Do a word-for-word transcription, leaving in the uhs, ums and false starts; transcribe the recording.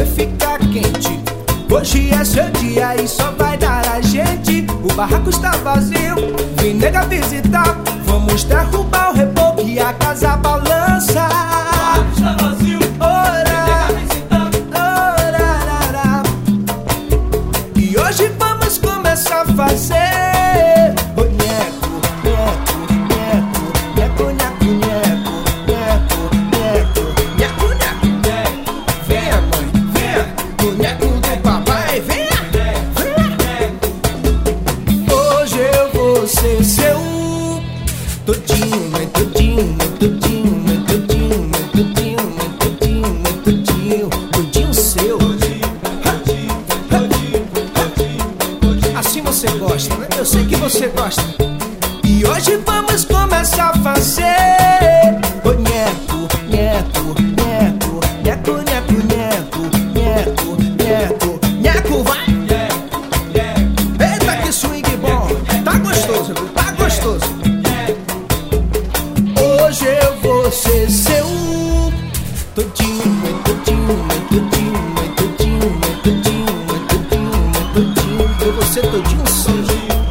você fica quente. Hoje é seu dia e só vai dar a gente. O barraco está vazio, vem nega visitar. Vamos derrubar o reboco e a casa balança. O barraco está vazio, ora, vem nega visitar. Orarará. E hoje vamos começar a fazer o nheco, nheco, nheco, nheco, nheco, nheco, nheco, nheco, nheco, nheco. Venha, mãe, venha, o nheco do papai, venha, venha. Hoje eu vou ser seu todinho, mãe, todinho, mãe, todinho, mãe, todinho, mãe, todinho, mãe, todinho, mãe, todinho, todinho seu. Assim você gosta, né? Eu sei que você gosta. E hoje vamos começar a fazer o nheco, nheco, nheco, nheco, nheco, nheco, nheco, nheco, nheco, vai! Eita, que swing bom! Tá gostoso, viu? Tá gostoso. Hoje eu vou ser seu todinho, mãe, todinho, mãe, todinho, mãe, todinho, mãe, todinho, mãe, todinho, mãe, todinho. Eu vou ser todinho seu.